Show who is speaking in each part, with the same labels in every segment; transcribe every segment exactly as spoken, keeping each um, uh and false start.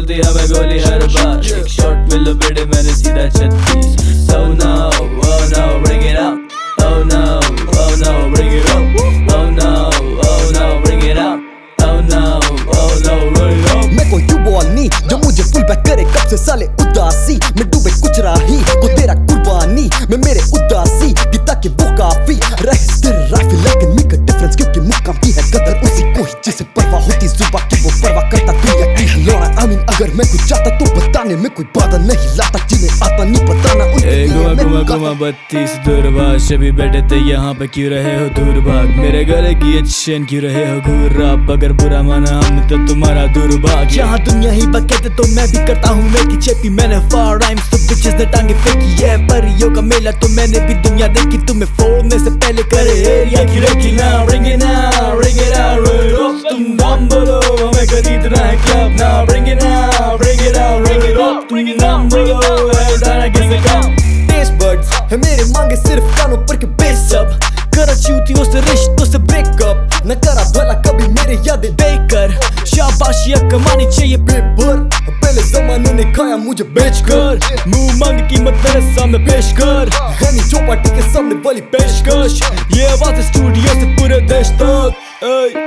Speaker 1: गलती हमें गोली हर बार, एक शॉट में लपेटे मैंने सीधा छत्तीस। Oh no, oh no, bring it up. Oh no, oh no, bring it up. Oh no, oh no, bring it up. Oh no, oh no, bring it up.
Speaker 2: मैं कोई क्यों बॉल नहीं जो मुझे फुल बैक करे, कब से साले उदासी मैं डूबे कुछ राही को तेरा कुर्बानी मैं मेरे उदासी गीता के वो काफी रहे स्थिर राफी, लेकिन मेक अ डिफरेंस क्योंकि मुकाम की है कदर उसी को ही जिसे परवाह होती जुबान की वो परवाह करता दुनिया की है लौड़ा। आमीन अगर मैं कुछ चाहता तो बताने में कोई बाधा नहीं लाता, जिन्हें आता नहीं बताना
Speaker 1: घुमा घुमा घुमा बत्तीस दूरभाष भी बैठे थे यहाँ पे, क्यों रहे हो दूर भाग मेरे गले की ये चेन, क्यों रहे हो घूर आप, अगर बुरा माना हमने तो तुम्हारा दुर्भाग्य।
Speaker 2: यहाँ दुनिया ही बकैते तो मैं भी करता हूँ मैं की चेपी, मैंने फार राइम्स तो बिचेस ने टांगे फेंकी है, परियों का मेला तो मैंने भी दुनिया देखी, तुम्हें फोड़ने से पहले करे एरिया की रेकी ना।
Speaker 1: Bring it now, bring it out, roll it up, तुम नाम बोलो हमें खरीदना है क्लब ना। Bring it now, bring it out, roll it up, तुम नाम बोलो है उठाना किसे काम।
Speaker 2: टेस्ट बड्स है मेरे मांगे सिर्फ कानों पर के बेस सब, करा चूतियों से रिश्तों से ब्रेकअप, न करा भला कभी मेरे यादें देकर, शाबाशियां कमानी चाहिए बेभर, पहले जमाने ने खाया मुझे बेचकर,
Speaker 1: मुंह मांग कीमत मेरे सामने पेश कर,
Speaker 2: है नहीं चौपाटी के सामने वाली पेशकश,
Speaker 1: ये आवाज है स्टूडियो से पूरे देश तक। ऐ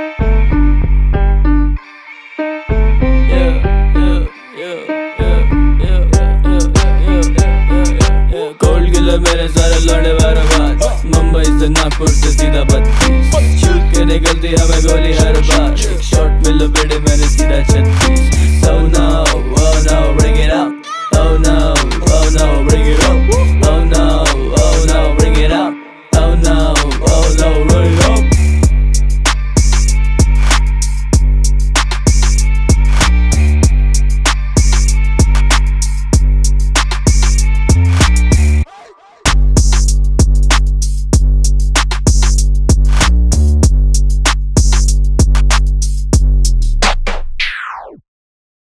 Speaker 1: मेरे सारे लौड़े बर्बाद, मुंबई से नागपुर से सीधा बत्तीस, शूट के निकलती हमें गोली हर बार, एक शॉट में लपेटे मैंने सीधा छत्तीस।